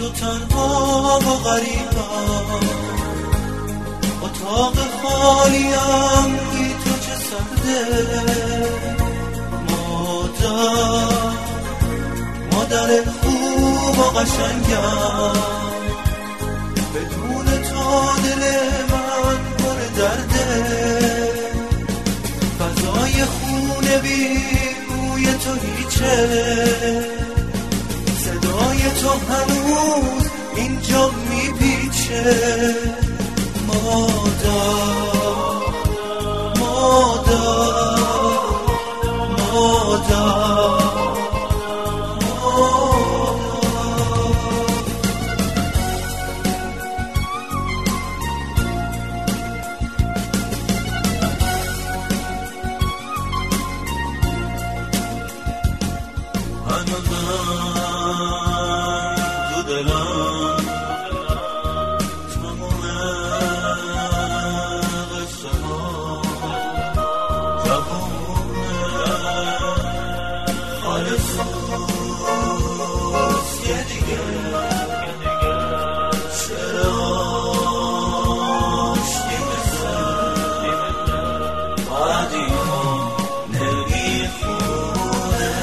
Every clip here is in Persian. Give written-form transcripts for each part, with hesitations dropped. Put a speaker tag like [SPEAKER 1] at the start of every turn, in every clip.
[SPEAKER 1] تو تنها و غریبم، اتاق خالیم بی تو چه سرده. مادر خوب و قشنگم، بدون تو دل من پر درده. فضای خونه بی بوی تو هیچه، صدای تو هنوز اینجا میپیچه. مادر تو دلم تمومه قصه ها تمومه خالص یه دیگه شعر عاشقی مثل قدیما نمیخونه.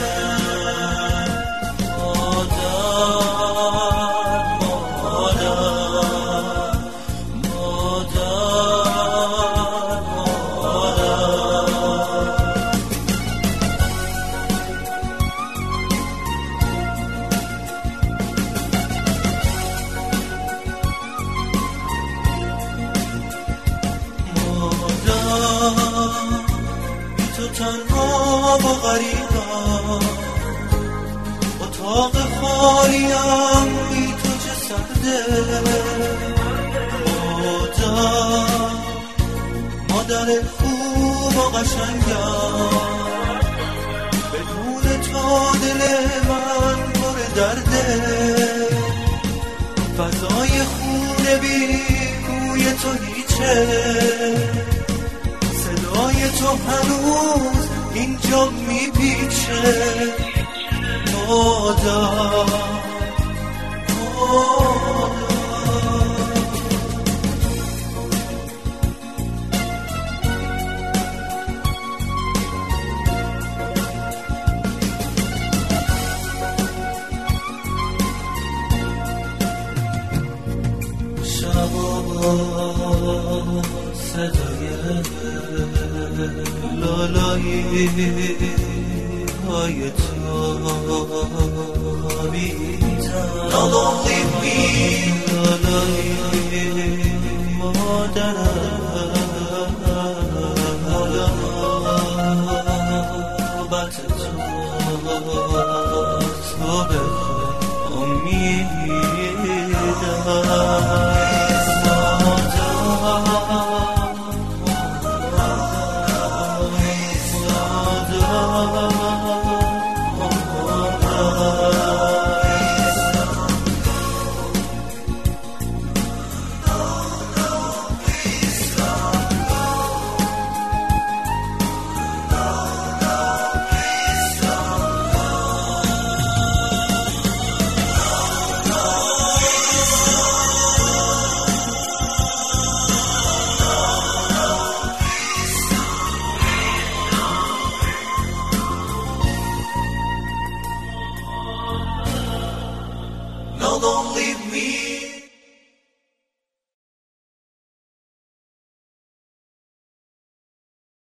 [SPEAKER 1] تو تنها و غریبم، اتاق خالیم بی تو چه سرده. مادر خوب و قشنگم، بدون تو دل من پر درده. فضای خونه بی بوی تو هیچه، صدای تو هنوز اینجا میپیچه. مادر شبا صدای لالایی های تو میزن. Don't leave me لالایی مادرم، حالا نوبت تو بخواه امیدم. No, don't leave me